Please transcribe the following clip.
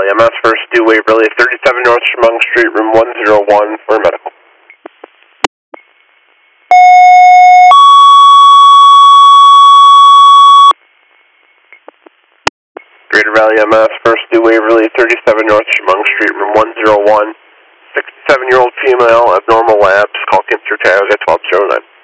Valley, MS first due Waverly, 37 North Chemung Street, room 101 for medical. Greater Valley, MS first due Waverly, 37 North Chemung Street, room 101. 67-year-old female, abnormal labs, call Kinster Tag at 1209.